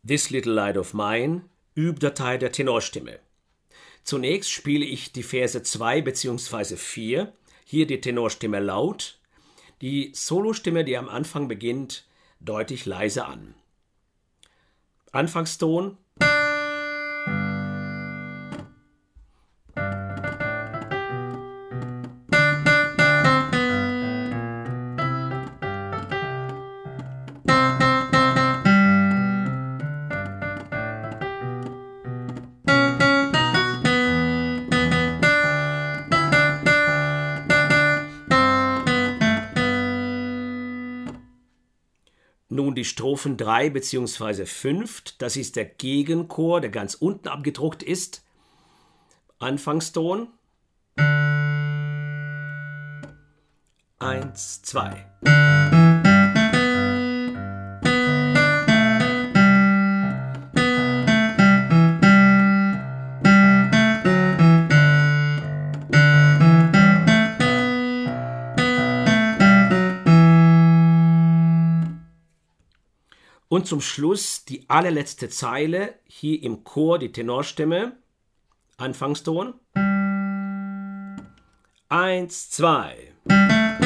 This Little Light of Mine, Übdatei der Tenorstimme. Zunächst spiele ich die Verse 2 bzw. 4, hier die Tenorstimme laut, die Solostimme, die am Anfang beginnt, deutlich leise an. Anfangston. Nun die Strophen 3 bzw. 5, das ist der Gegenchor, der ganz unten abgedruckt ist. Anfangston. 1, 2. Und zum Schluss die allerletzte Zeile, hier im Chor die Tenorstimme, Anfangston. 1, 2.